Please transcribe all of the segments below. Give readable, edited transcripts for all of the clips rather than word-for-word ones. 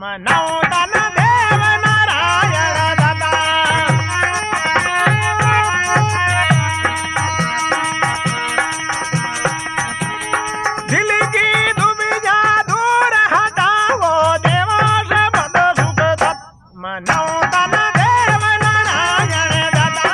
मनौतन देव नारायण दाता। दिल की दुविधा दूर हटाओ देवो सबद सुख दत्त। मनौतन देव नारायण दाता।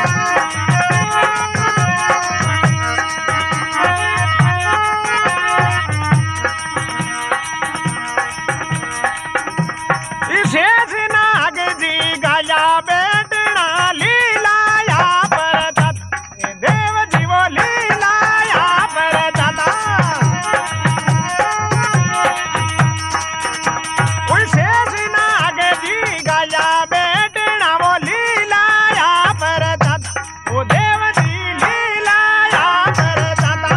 शेष नाग जी गाया बेटना लीलाया पर दत्त। देव जीवो लीलाया पर दाता। शेष नाग जी गाया बेटना वो लीलाया पर दत्त। वो देव जी लीलाया पर दाता।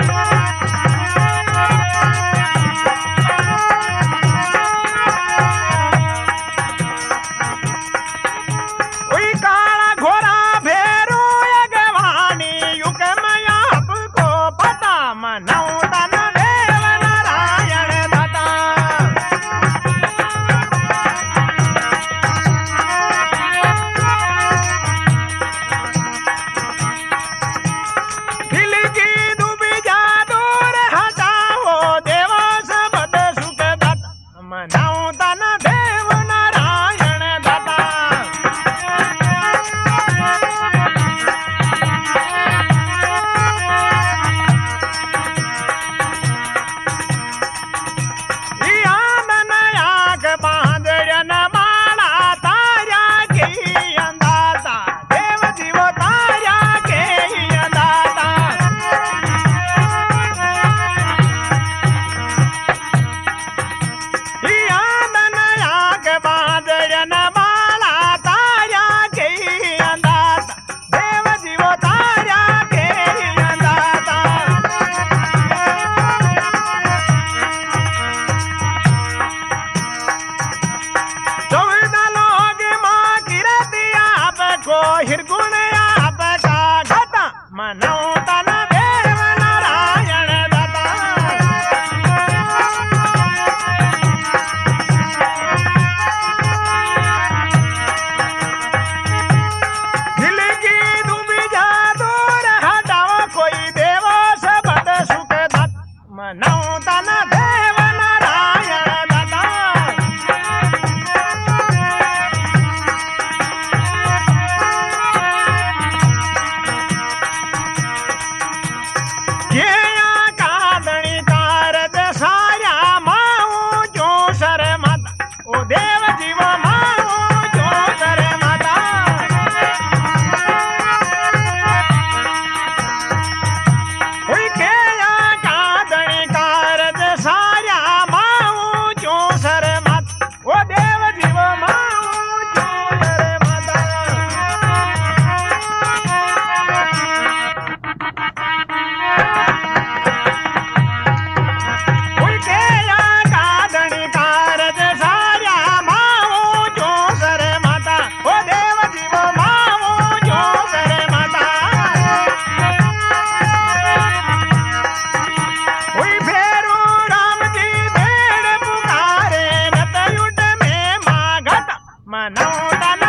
काला घोड़ा भेरू अगवानी युग मया आपको पता। मनौतन देव नारायण दाता। दिल की दुविधा दूर हटाओ देवो सबद सुख दत्त। मनौतन देव नारायण दाता। बांधन माला तारा के अंदाता। देव जीवो तारा के अंदाता। आंदन आग बांधन माला तारा के अंदाता। देव जीवो तारा के अंदाता। को हिरगुण आपका घटा। मनौतन देव नारायण दाता। दिल की दुविधा दूर हटाओ कोई देवो सबद सुख दत्त। मनौतन देव नारायण दाता। देव जीव माओ जो सर माता। के कादणी कारज सारा माओ जो सर माता। ओ देव जीव माओ जो सर माता। के कादणी कारज मनौतन